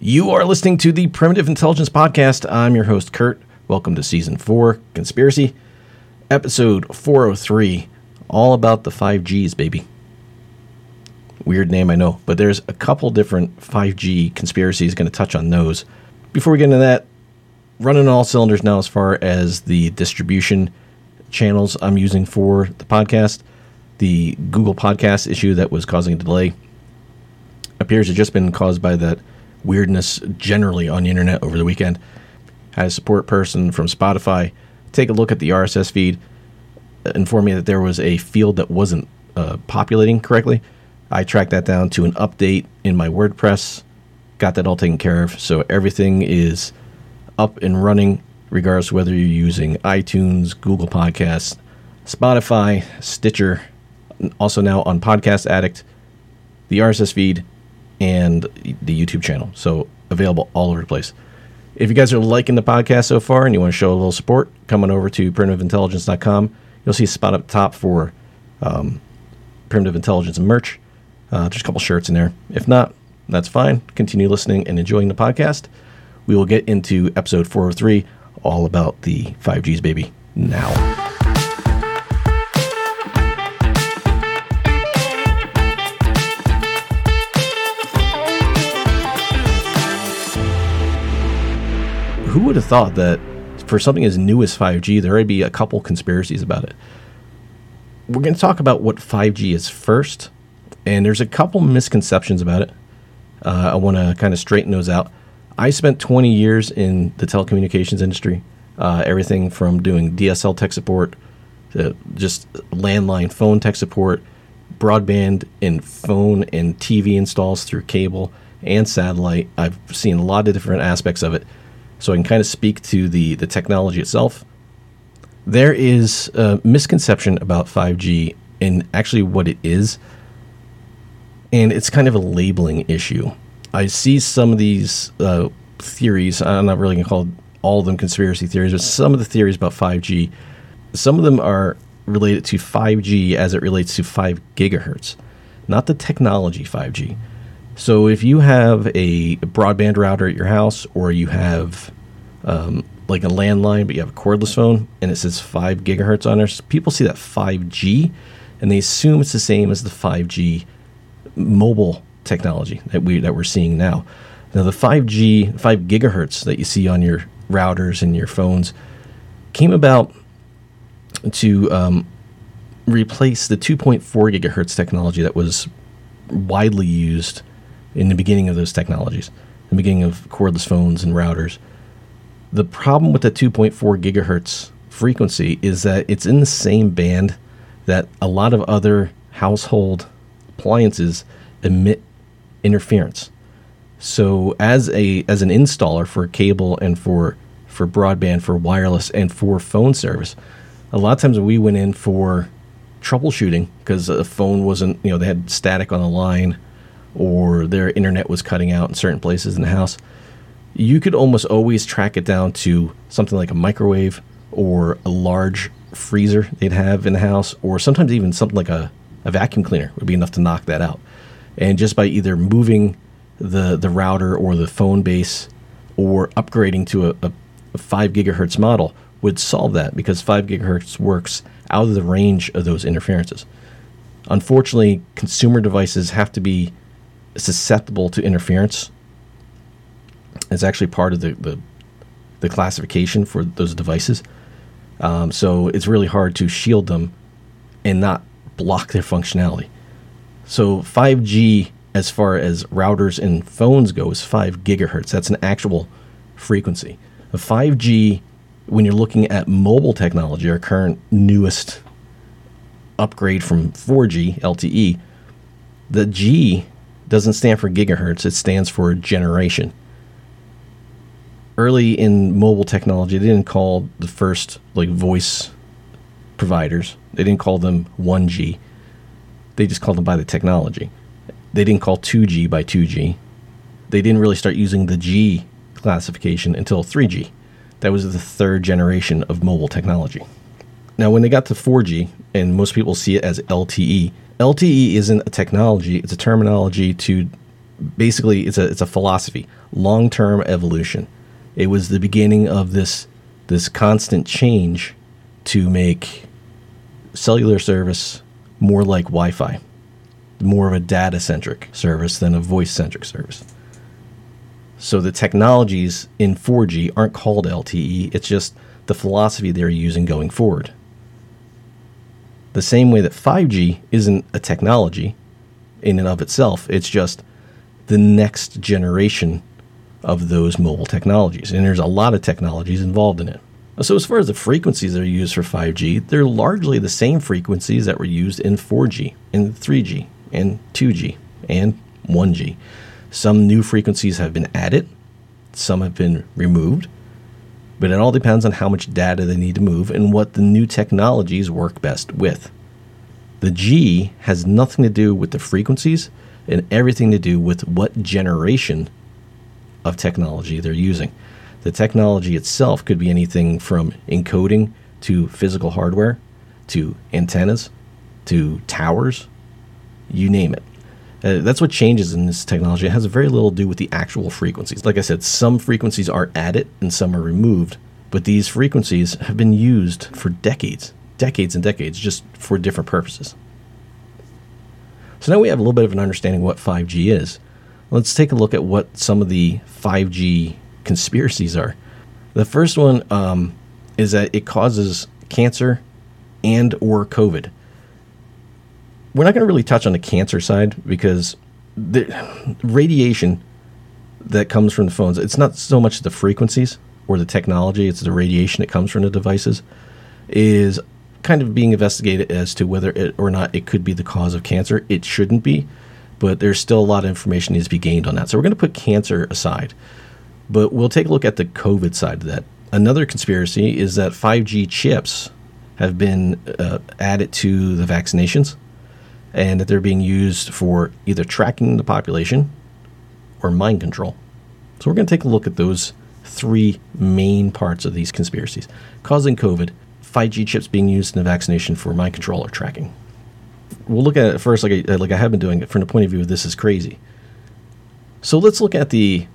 You are listening to the Primitive Intelligence Podcast. I'm your host, Kurt. Welcome to Season 4, Conspiracy, Episode 403, all about the 5Gs, baby. Weird name, I know, but there's a couple different 5G conspiracies. Going to touch on those. Before we get into that, running all cylinders now as far as the distribution channels I'm using for the podcast. The Google Podcast issue that was causing a delay appears to have just been caused by that weirdness generally on the internet over the weekend. Had a support person from Spotify take a look at the RSS feed, inform me that there was a field that wasn't populating correctly. I tracked that down to an update in my WordPress, got that all taken care of, so everything is up and running, regardless of whether you're using iTunes, Google Podcasts, Spotify, Stitcher, also now on Podcast Addict, the RSS feed, and the YouTube channel. So available all over the place. If you guys are liking the podcast so far and you want to show a little support, come on over to primitiveintelligence.com. You'll see a spot up top for Primitive Intelligence and merch. There's a couple shirts in there. If not, that's fine. Continue listening and enjoying the podcast. We will get into episode 403, all about the 5Gs, baby, now. Who would have thought that for something as new as 5G, there would be a couple conspiracies about it? We're going to talk about what 5G is first, and there's a couple misconceptions about it. I want to kind of straighten those out. I spent 20 years in the telecommunications industry, everything from doing DSL tech support to just landline phone tech support, broadband and phone and TV installs through cable and satellite. I've seen a lot of different aspects of it. So I can kind of speak to the technology itself. There is a misconception about 5G and actually what it is. And it's kind of a labeling issue. I see some of these theories. I'm not really going to call all of them conspiracy theories, but some of the theories about 5G, some of them are related to 5G as it relates to 5 gigahertz, not the technology 5G. So if you have a broadband router at your house, or you have like a landline, but you have a cordless phone, and it says 5 gigahertz on there, people see that 5G, and they assume it's the same as the 5G mobile technology that we're seeing now. Now, the 5 gigahertz that you see on your routers and your phones came about to replace the 2.4 gigahertz technology that was widely used in the beginning of those technologies, the beginning of cordless phones and routers. The problem with the 2.4 gigahertz frequency is that it's in the same band that a lot of other household appliances emit interference. So as an installer for cable and for broadband, for wireless, and for phone service, a lot of times when we went in for troubleshooting because a phone wasn't, they had static on the line, or their internet was cutting out in certain places in the house, you could almost always track it down to something like a microwave or a large freezer they'd have in the house, or sometimes even something like a vacuum cleaner would be enough to knock that out. And just by either moving the router or the phone base or upgrading to a 5 gigahertz model would solve that, because 5 gigahertz works out of the range of those interferences. Unfortunately, consumer devices have to be susceptible to interference. It's actually part of the classification for those devices. So it's really hard to shield them and not block their functionality. So 5G, as far as routers and phones go, is 5 gigahertz. That's an actual frequency. The 5G, when you're looking at mobile technology, our current newest upgrade from 4G LTE, the G doesn't stand for gigahertz, it stands for generation. Early in mobile technology, they didn't call the first voice providers, they didn't call them 1G. They just called them by the technology. They didn't call 2G by 2G. They didn't really start using the G classification until 3G. That was the third generation of mobile technology. Now, when they got to 4G, and most people see it as LTE, LTE isn't a technology, it's a terminology to basically it's a philosophy, long-term evolution. It was the beginning of this constant change to make cellular service more like Wi-Fi, more of a data-centric service than a voice-centric service. So the technologies in 4G aren't called LTE, it's just the philosophy they're using going forward. The same way that 5G isn't a technology in and of itself, it's just the next generation of those mobile technologies. And there's a lot of technologies involved in it. So as far as the frequencies that are used for 5G, they're largely the same frequencies that were used in 4G, and 3G, and 2G, and 1G. Some new frequencies have been added, some have been removed, but it all depends on how much data they need to move and what the new technologies work best with. The G has nothing to do with the frequencies and everything to do with what generation of technology they're using. The technology itself could be anything from encoding to physical hardware to antennas to towers, you name it. That's what changes in this technology. It has very little to do with the actual frequencies. Like I said, some frequencies are added and some are removed, but these frequencies have been used for decades and decades, just for different purposes. So now we have a little bit of an understanding what 5G is. Let's take a look at what some of the 5G conspiracies are. The first one is that it causes cancer and or COVID. We're not going to really touch on the cancer side because the radiation that comes from the phones, it's not so much the frequencies or the technology, it's the radiation that comes from the devices, is kind of being investigated as to whether it or not it could be the cause of cancer. It shouldn't be, but there's still a lot of information needs to be gained on that. So we're going to put cancer aside, but we'll take a look at the COVID side of that. Another conspiracy is that 5G chips have been added to the vaccinations and that they're being used for either tracking the population or mind control. So we're going to take a look at those three main parts of these conspiracies: causing COVID, 5G chips being used in the vaccination for mind control or tracking. We'll look at it first, like I have been doing it, from the point of view of this is crazy. So let's look at the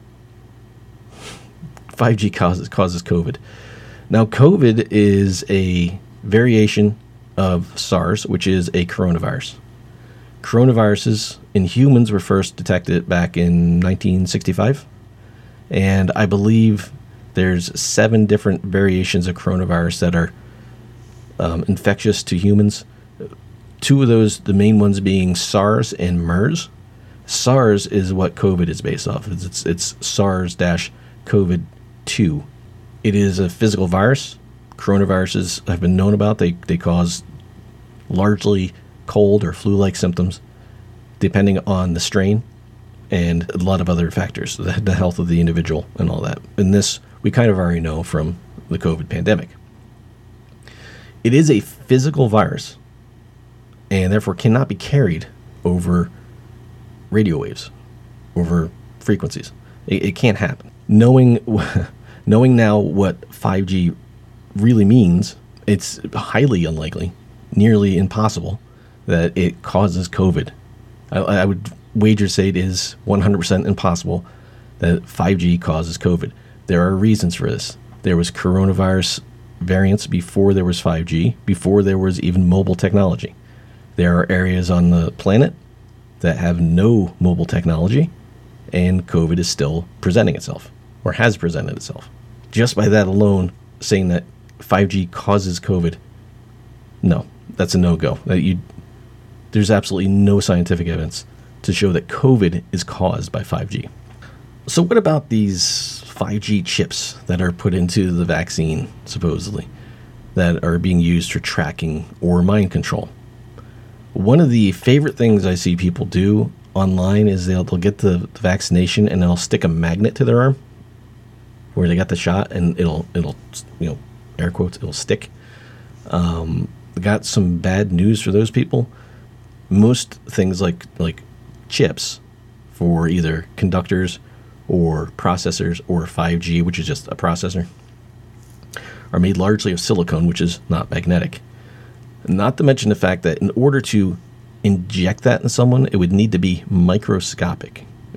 5G causes COVID. Now, COVID is a variation of SARS, which is a coronavirus. Coronaviruses in humans were first detected back in 1965, and I believe there's 7 different variations of coronavirus that are infectious to humans. 2 of those, the main ones being SARS and MERS. SARS is what COVID is based off. It's SARS-CoV-2. It is a physical virus. Coronaviruses have been known about. They cause largely cold or flu-like symptoms, depending on the strain and a lot of other factors, the health of the individual and all that. And this we kind of already know from the COVID pandemic. It is a physical virus and therefore cannot be carried over radio waves, over frequencies. It can't happen. Knowing now what 5G really means, it's highly unlikely, nearly impossible, that it causes COVID. I would wager say it is 100% impossible that 5G causes COVID. There are reasons for this. There was coronavirus variants before there was 5G, before there was even mobile technology. There are areas on the planet that have no mobile technology, and COVID is still presenting itself, or has presented itself. Just by that alone, saying that 5G causes COVID, no, that's a no-go. There's absolutely no scientific evidence to show that COVID is caused by 5G. So what about these 5G chips that are put into the vaccine, supposedly, that are being used for tracking or mind control? One of the favorite things I see people do online is they'll get the vaccination and they'll stick a magnet to their arm where they got the shot, and it'll air quotes, it'll stick. Got some bad news for those people. Most things like chips for either conductors or processors or 5G, which is just a processor, are made largely of silicone, which is not magnetic. Not to mention the fact that in order to inject that in someone, it would need to be microscopic,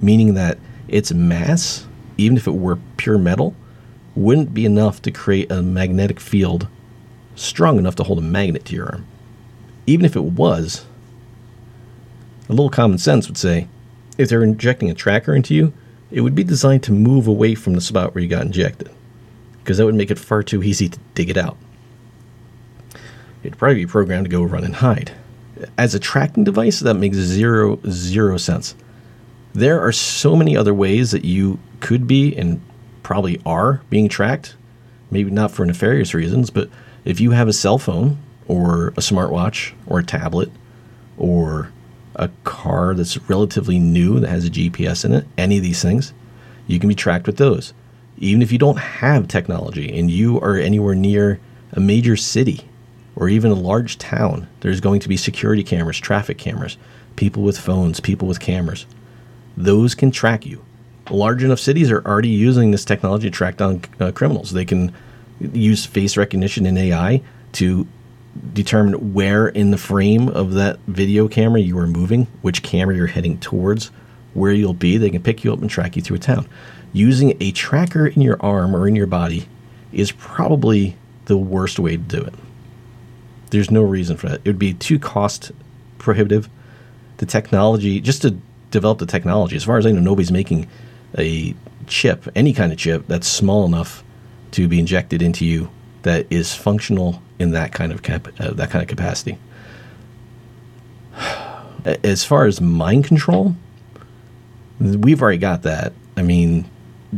meaning that its mass, even if it were pure metal, wouldn't be enough to create a magnetic field strong enough to hold a magnet to your arm. Even if it was, a little common sense would say, if they're injecting a tracker into you, it would be designed to move away from the spot where you got injected, because that would make it far too easy to dig it out. It'd probably be programmed to go run and hide. As a tracking device, that makes zero sense. There are so many other ways that you could be, and probably are, being tracked. Maybe not for nefarious reasons, but if you have a cell phone or a smartwatch or a tablet or a car that's relatively new that has a GPS in it, any of these things, you can be tracked with those. Even if you don't have technology and you are anywhere near a major city or even a large town, there's going to be security cameras, traffic cameras, people with phones, people with cameras. Those can track you. Large enough cities are already using this technology to track down criminals. They can use face recognition and AI to determine where in the frame of that video camera you are moving, which camera you're heading towards, where you'll be. They can pick you up and track you through a town. Using a tracker in your arm or in your body is probably the worst way to do it. There's no reason for that. It would be too cost prohibitive. The technology, just to develop the technology, as far as I know, nobody's making a chip, any kind of chip, that's small enough to be injected into you that is functional in that kind of capacity. As far as mind control, we've already got that. I mean,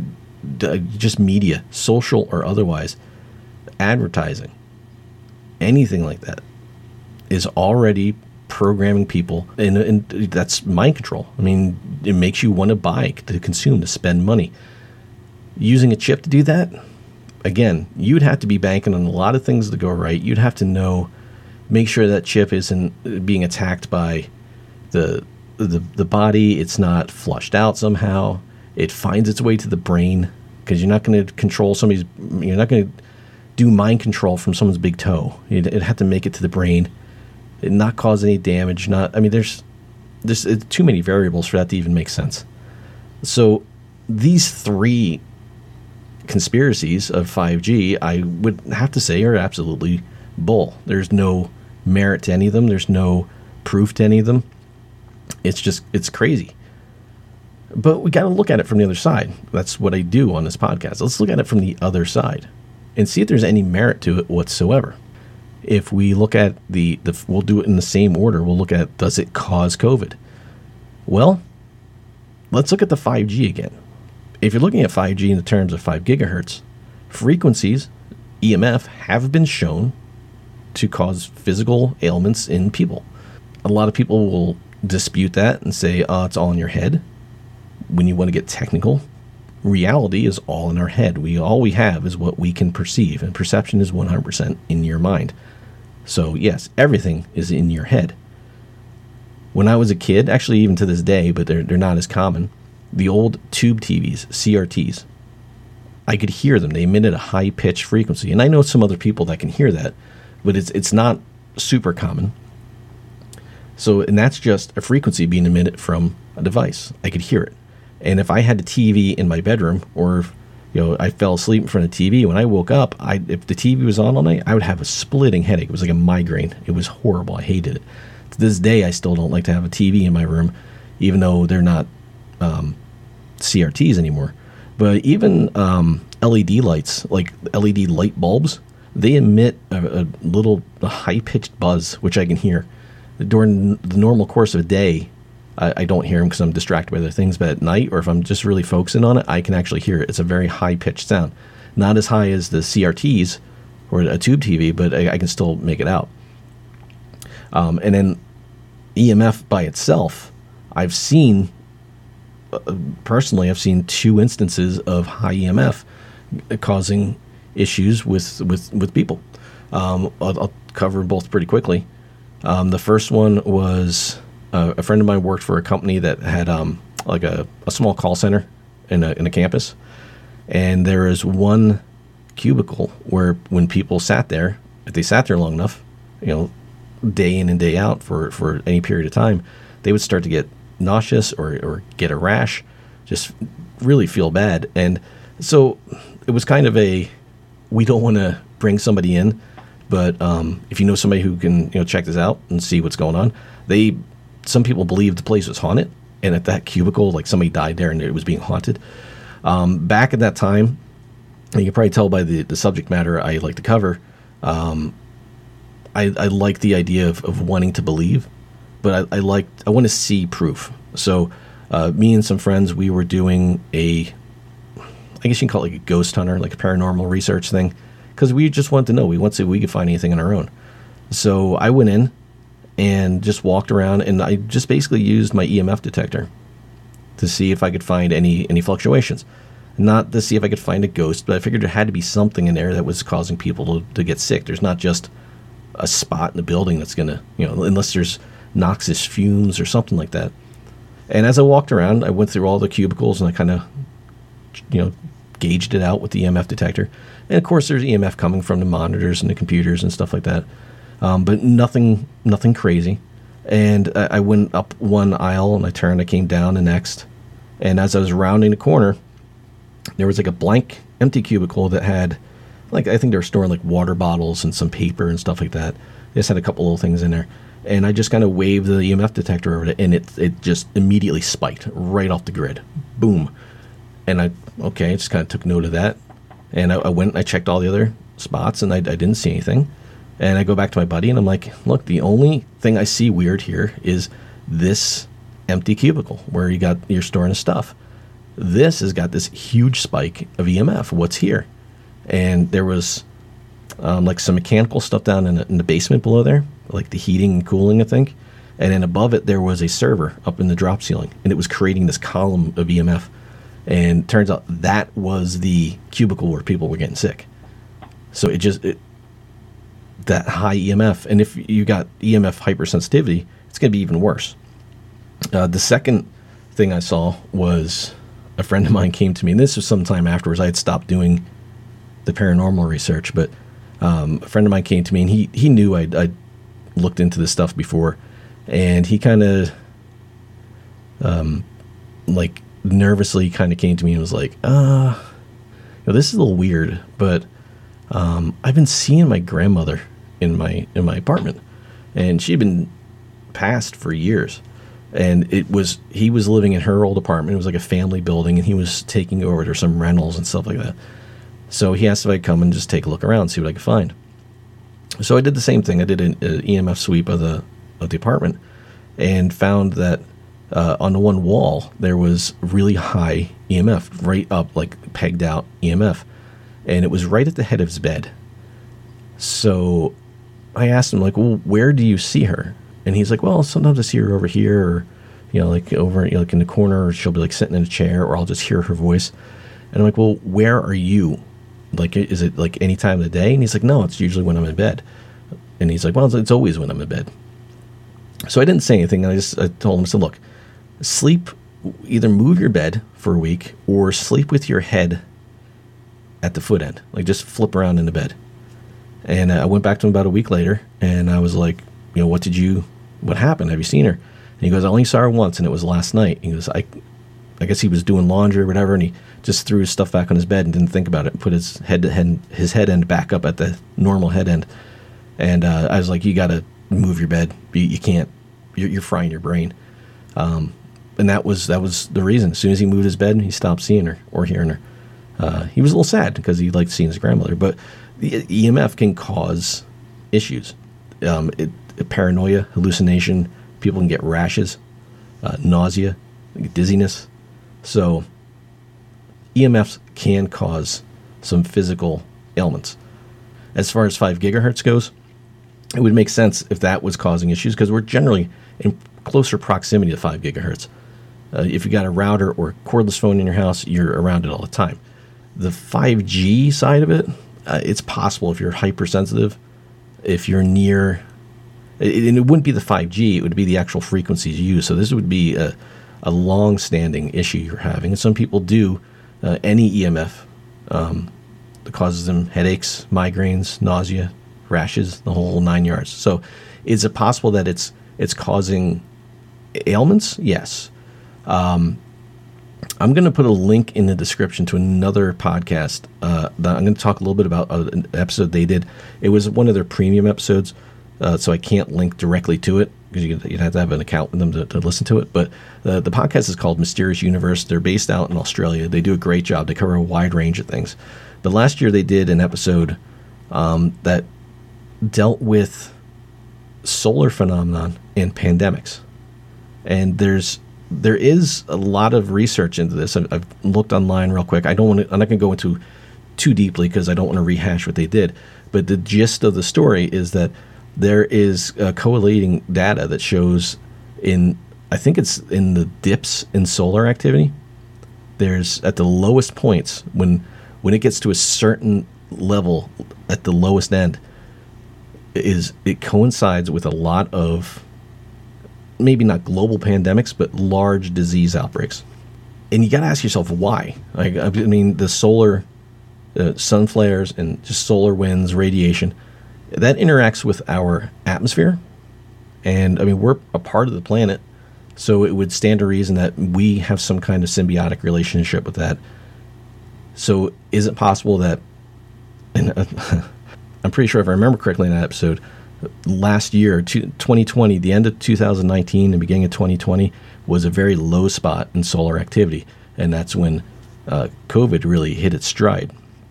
just media, social or otherwise, advertising, anything like that is already programming people, and that's mind control. I mean, it makes you want to buy, to consume, to spend money. Using a chip to do that, again, you'd have to be banking on a lot of things to go right. You'd have to make sure that chip isn't being attacked by the body. It's not flushed out somehow. It finds its way to the brain, because you're not going to control you're not going to do mind control from someone's big toe. You'd have to make it to the brain, and not cause any damage. There's too many variables for that to even make sense. So these three conspiracies of 5G, I would have to say, are absolutely bull. There's no merit to any of them. There's no proof to any of them. It's crazy. But we got to look at it from the other side. That's what I do on this podcast. Let's look at it from the other side and see if there's any merit to it whatsoever. If we look at we'll do it in the same order. We'll look at, does it cause COVID? Well, let's look at the 5G again. If you're looking at 5G in the terms of 5 gigahertz, frequencies, EMF, have been shown to cause physical ailments in people. A lot of people will dispute that and say, it's all in your head. When you want to get technical, reality is all in our head. All we have is what we can perceive, and perception is 100% in your mind. So yes, everything is in your head. When I was a kid, actually even to this day, but they're not as common, the old tube TVs, CRTs, I could hear them. They emitted a high-pitched frequency. And I know some other people that can hear that, but it's not super common. And that's just a frequency being emitted from a device. I could hear it. And if I had a TV in my bedroom, or I fell asleep in front of the TV, when I woke up, if the TV was on all night, I would have a splitting headache. It was like a migraine. It was horrible. I hated it. To this day, I still don't like to have a TV in my room, even though they're not CRTs anymore. But even LED lights, like LED light bulbs, they emit a high-pitched buzz, which I can hear. During the normal course of a day, I don't hear them because I'm distracted by other things. But at night, or if I'm just really focusing on it, I can actually hear it. It's a very high-pitched sound. Not as high as the CRTs or a tube TV, but I can still make it out. And then EMF by itself, personally, I've seen 2 instances of high EMF causing issues with people. I'll cover both pretty quickly. The first one was a friend of mine worked for a company that had like a small call center in a campus, and there is one cubicle where when people sat there, if they sat there long enough, day in and day out for any period of time, they would start to get nauseous or get a rash. just really feel bad. And so it was kind of we don't want to bring somebody in, but if you know somebody who can check this out and see what's going on, some people believe the place was haunted, and at that cubicle, like somebody died there and it was being haunted. Back at that time, and you can probably tell by the subject matter I like to cover, I like the idea of wanting to believe, but I want to see proof. So me and some friends, we were doing I guess you can call it like a ghost hunter, like a paranormal research thing, because we just wanted to know. We wanted to see if we could find anything on our own. So I went in and just walked around, and I just basically used my EMF detector to see if I could find any fluctuations. Not to see if I could find a ghost, but I figured there had to be something in there that was causing people to get sick. There's not just a spot in the building that's going to, unless there's noxious fumes or something like that. And as I walked around, I went through all the cubicles and I kind of, gauged it out with the EMF detector. And of course, there's EMF coming from the monitors and the computers and stuff like that. But nothing crazy. And I went up one aisle and I came down the next. And as I was rounding the corner, there was like a blank empty cubicle that had, like, I think they were storing like water bottles and some paper and stuff like that. They just had a couple little things in there. And I just kind of waved the EMF detector over it, and it just immediately spiked right off the grid. Boom. And I just kind of took note of that. And I went and I checked all the other spots, and I didn't see anything. And I go back to my buddy, and I'm like, look, the only thing I see weird here is this empty cubicle where you're storing the stuff. This has got this huge spike of EMF. What's here? And there was like some mechanical stuff down in the basement below there, like the heating and cooling, I think. And then above it, there was a server up in the drop ceiling, and it was creating this column of EMF. And turns out that was the cubicle where people were getting sick. So that high EMF, and if you got EMF hypersensitivity, it's going to be even worse. The second thing I saw was a friend of mine came to me, and this was some time afterwards. I had stopped doing the paranormal research, but a friend of mine came to me, and he knew I'd looked into this stuff before, and he kind of like nervously kind of came to me and was like, this is a little weird, but I've been seeing my grandmother in my apartment, and she'd been passed for years. And he was living in her old apartment. It was like a family building, and he was taking over to some rentals and stuff like that. So he asked if I'd come and just take a look around, see what I could find. So I did the same thing. I did an EMF sweep of the apartment, and found that on the one wall there was really high EMF, right up, like pegged out EMF, and it was right at the head of his bed. So I asked him, like, well, where do you see her? And he's like, well, sometimes I see her over here, or, like over, like in the corner, or she'll be like sitting in a chair, or I'll just hear her voice. And I'm like, well, where are you? Like, is it like any time of the day? And he's like, no, it's usually when I'm in bed. And he's like, well, it's always when I'm in bed. So I didn't say anything. I told him, I said, look, either move your bed for a week, or sleep with your head at the foot end. Like, just flip around in the bed. And I went back to him about a week later, and I was like, what happened? Have you seen her? And he goes, I only saw her once, and it was last night. He goes, I guess he was doing laundry or whatever, and he just threw his stuff back on his bed and didn't think about it, and put his head end back up at the normal head end. And I was like, you got to move your bed. You can't. You're frying your brain. And that was the reason. As soon as he moved his bed, he stopped seeing her or hearing her. He was a little sad because he liked seeing his grandmother. But the EMF can cause issues. Paranoia, hallucination. People can get rashes, nausea, dizziness. So EMFs can cause some physical ailments. As far as 5 gigahertz goes, it would make sense if that was causing issues, because we're generally in closer proximity to 5 gigahertz. If you got a router or a cordless phone in your house, you're around it all the time. The 5G side of it, it's possible if you're hypersensitive, if you're near, and it wouldn't be the 5G, it would be the actual frequencies used. So this would be a long-standing issue you're having. And some people do any EMF that causes them headaches, migraines, nausea, rashes, the whole 9 yards. So is it possible that it's causing ailments? Yes. I'm going to put a link in the description to another podcast that I'm going to talk a little bit about an episode they did. It was one of their premium episodes, so I can't link directly to it because you'd have to have an account with them to listen to it. But the podcast is called Mysterious Universe. They're based out in Australia. They do a great job. They cover a wide range of things. But last year they did an episode that dealt with solar phenomenon and pandemics. And there is a lot of research into this. I've looked online real quick. I'm not going to go into too deeply because I don't want to rehash what they did. But the gist of the story is that there is collating data that shows I think it's in the dips in solar activity. There's at the lowest points when it gets to a certain level at the lowest end, it coincides with a lot of maybe not global pandemics, but large disease outbreaks. And you got to ask yourself why. Like, I mean, the solar sun flares and just solar winds, radiation, that interacts with our atmosphere. And I mean, we're a part of the planet, so it would stand to reason that we have some kind of symbiotic relationship with that. So is it possible that, and I'm pretty sure if I remember correctly in that episode, last year, 2020, the end of 2019 and beginning of 2020 was a very low spot in solar activity. And that's when COVID really hit its stride.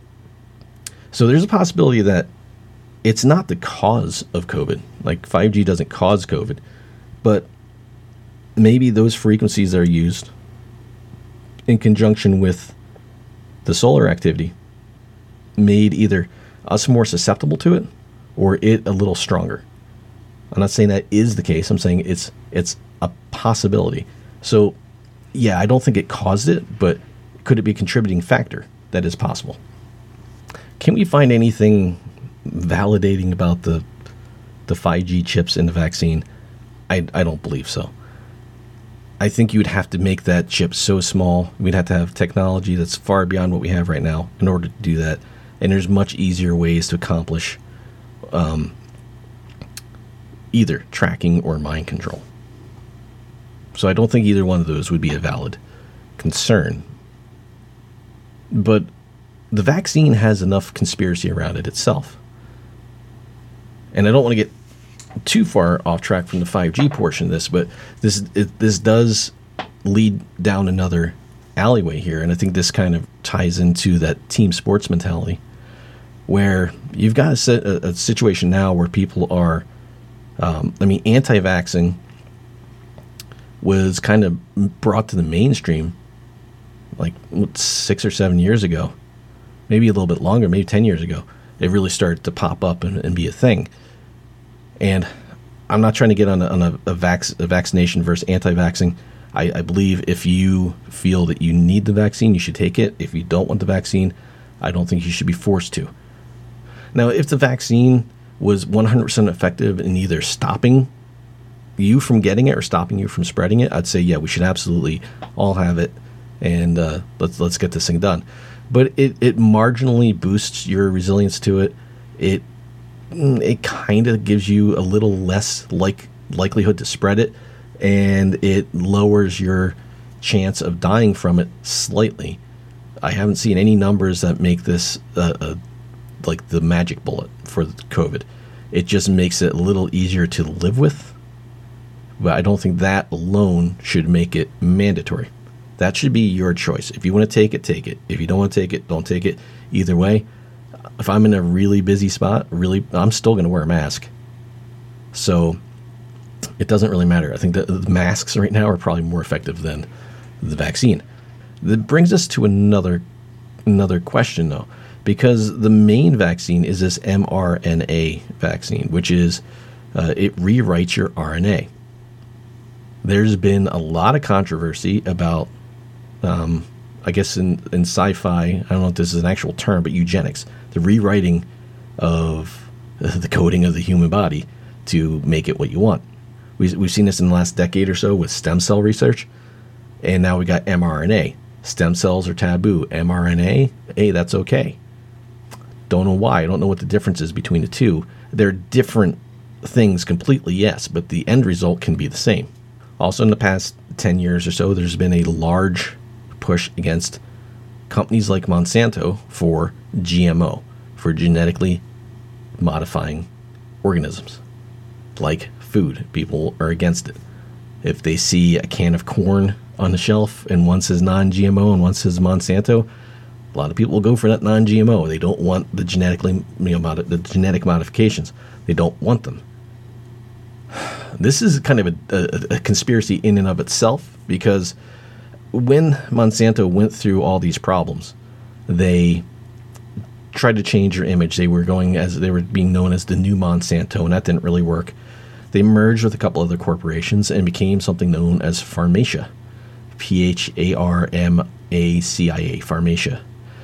So there's a possibility that it's not the cause of COVID. Like 5G doesn't cause COVID, but maybe those frequencies that are used in conjunction with the solar activity made either us more susceptible to it or it a little stronger. I'm not saying that is the case. I'm saying it's a possibility. So, yeah, I don't think it caused it, but could it be a contributing factor? That is possible. Can we find anything validating about the 5G chips in the vaccine? I don't believe so. I think you would have to make that chip so small. We'd have to have technology that's far beyond what we have right now in order to do that. And there's much easier ways to accomplish either tracking or mind control. So I don't think either one of those would be a valid concern. But the vaccine has enough conspiracy around it itself. And I don't want to get too far off track from the 5G portion of this, but this does lead down another alleyway here. And I think this kind of ties into that team sports mentality, where you've got a situation now where people are, anti-vaxxing was kind of brought to the mainstream like 6 or 7 years ago, maybe a little bit longer, maybe 10 years ago. It really started to pop up and be a thing. And I'm not trying to get on a vaccination versus anti-vaxxing. I believe if you feel that you need the vaccine, you should take it. If you don't want the vaccine, I don't think you should be forced to. Now, if the vaccine was 100% effective in either stopping you from getting it or stopping you from spreading it, I'd say, yeah, we should absolutely all have it, and let's get this thing done. But it marginally boosts your resilience to it. It kind of gives you a little less likelihood to spread it, and it lowers your chance of dying from it slightly. I haven't seen any numbers that make this like the magic bullet for COVID. It just makes it a little easier to live with, but I don't think that alone should make it mandatory. That should be your choice. If you want to take it, take it. If you don't want to take it, don't take it. Either way, if I'm in a really busy spot, I'm still going to wear a mask. So it doesn't really matter. I think that the masks right now are probably more effective than the vaccine. That brings us to another question, though, because the main vaccine is this mRNA vaccine, which is it rewrites your RNA. There's been a lot of controversy about, I guess in sci-fi, I don't know if this is an actual term, but eugenics, the rewriting of the coding of the human body to make it what you want. We've seen this in the last decade or so with stem cell research, and now we got mRNA. Stem cells are taboo. mRNA, hey, that's okay. Don't know why. I don't know what the difference is between the two. They're different things completely, yes, but the end result can be the same. Also, in the past 10 years or so, there's been a large push against companies like Monsanto for GMO, for genetically modifying organisms, like food. People are against it. If they see a can of corn on the shelf and one says non-GMO and one says Monsanto, a lot of people will go for that non-GMO. They don't want the the genetic modifications. They don't want them. This is kind of a conspiracy in and of itself, because when Monsanto went through all these problems, they tried to change their image. They were being known as the new Monsanto, and that didn't really work. They merged with a couple other corporations and became something known as Pharmacia, Pharmacia, Pharmacia.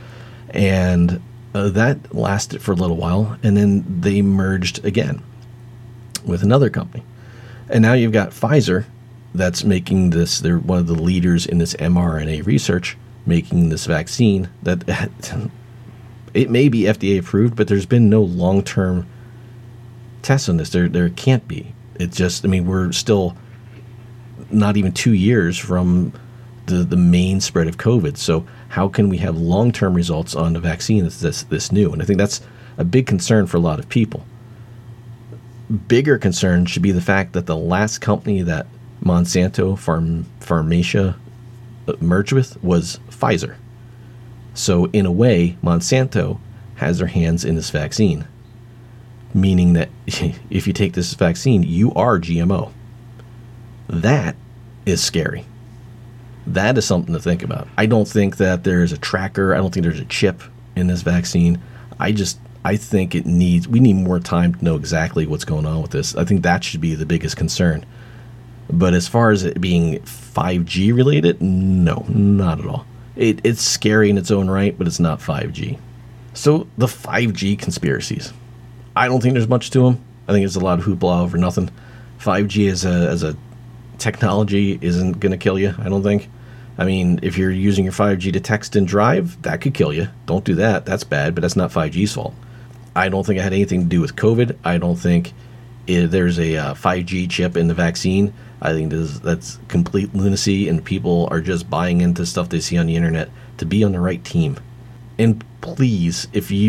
And that lasted for a little while, and then they merged again with another company. And now you've got Pfizer that's making this. They're one of the leaders in this mRNA research, making this vaccine that it may be FDA approved, but there's been no long-term tests on this. There can't be. It's just, we're still not even 2 years from the main spread of COVID. So how can we have long-term results on a vaccine that's this new? And I think that's a big concern for a lot of people. Bigger concern should be the fact that the last company that Monsanto Pharmacia merged with was Pfizer. So in a way, Monsanto has their hands in this vaccine, meaning that if you take this vaccine, you are GMO. That is scary. That is something to think about. I don't think that there's a tracker. I don't think there's a chip in this vaccine. I think we need more time to know exactly what's going on with this. I think that should be the biggest concern. But as far as it being 5G related, no, not at all. It's scary in its own right, but it's not 5G. So the 5G conspiracies, I don't think there's much to them. I think it's a lot of hoopla over nothing. 5G as a technology isn't going to kill you, I don't think. If you're using your 5G to text and drive, that could kill you. Don't do that. That's bad, but that's not 5G's fault. I don't think it had anything to do with COVID. I don't think there's a 5G chip in the vaccine. I think that's complete lunacy, and people are just buying into stuff they see on the internet to be on the right team. And please,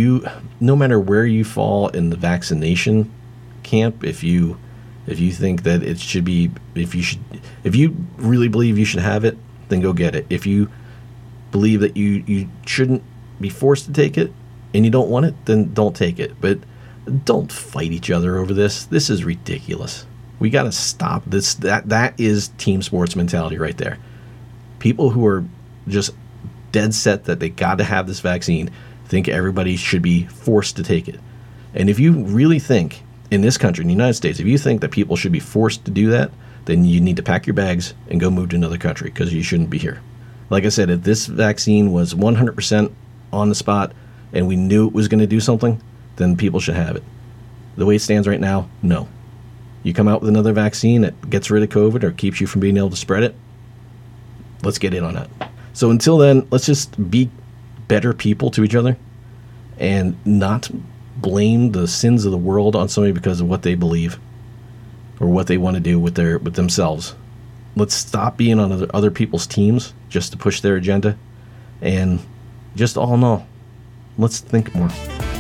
no matter where you fall in the vaccination camp, if you think that it should be, if you really believe you should have it, then go get it. If you believe that you shouldn't be forced to take it and you don't want it, then don't take it. But don't fight each other over this. This is ridiculous. We got to stop this. That is team sports mentality right there. People who are just dead set that they got to have this vaccine think everybody should be forced to take it. And if you really think in this country, in the United States, if you think that people should be forced to do that, then you need to pack your bags and go move to another country, because you shouldn't be here. Like I said, if this vaccine was 100% on the spot and we knew it was going to do something, then people should have it. The way it stands right now, no. You come out with another vaccine that gets rid of COVID or keeps you from being able to spread it, let's get in on that. So until then, let's just be better people to each other and not blame the sins of the world on somebody because of what they believe or what they want to do with themselves. Let's stop being on other people's teams just to push their agenda, and just all in all, let's think more.